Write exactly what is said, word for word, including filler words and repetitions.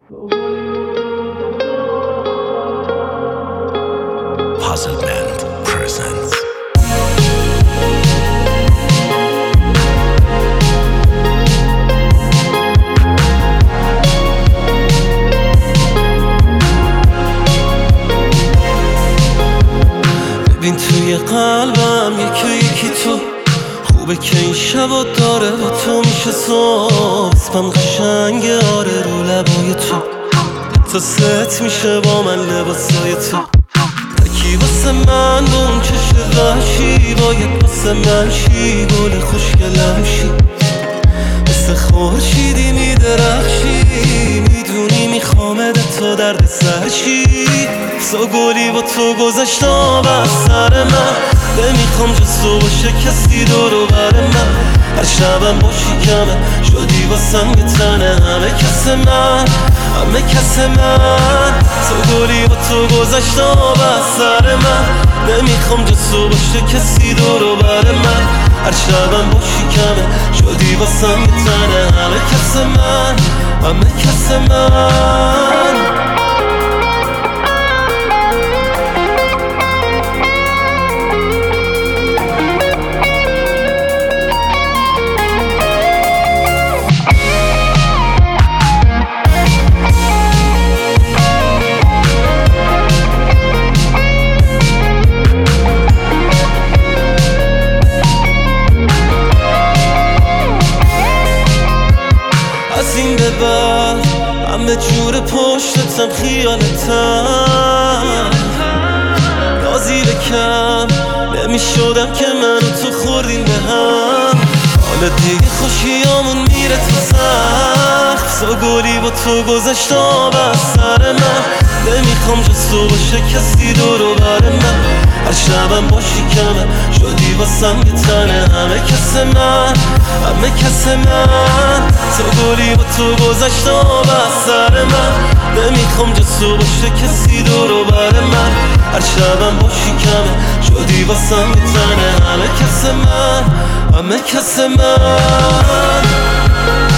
Puzzle Band presents. ببین توی قلبم یکی یکی تو خوبه که این شبا داره با تو میشه صبح اسمم قشنگه آره رو لبای تو تا ست میشه با من لباسای تو تکی واسه من با اون چشم وحشی باید واسه من شی گل خوشگلم شی مثل خورشیدی میدرخشی میدونی میخوامد تو درد سرشی سا گلی با تو گذشت آب از سر من نمیخوام جز تو باشه کسی دورو بر من هر شبم باشی کمه شدی واسم یه تنه همه کس من همه کس من سا گلی با تو گذشت آب از سر من نمیخوام جز تو باشه کسی دورو بر من هر شبم باشی کمه شدی واسم یه تنه همه کس من همه کس من از این به بعد همه جور پشتتم خیالتم نازی بکم نمیشدم که من و تو خوردیم به هم حالا دیگه خوشیامون میره تو سخت سا گلی با تو گذشت آب از سر من نمیخوام جز تو باشه کسی دورو بر من هر شبم باشی کمه شدی واسم یه تنه همه کس من همه کس من سا گلی با تو گذشت آب از سر من نمیخوام جز تو باشه کسی دورو بر من هر شبم باشی کمه شدی واسم یه تنه همه کس من همه کس من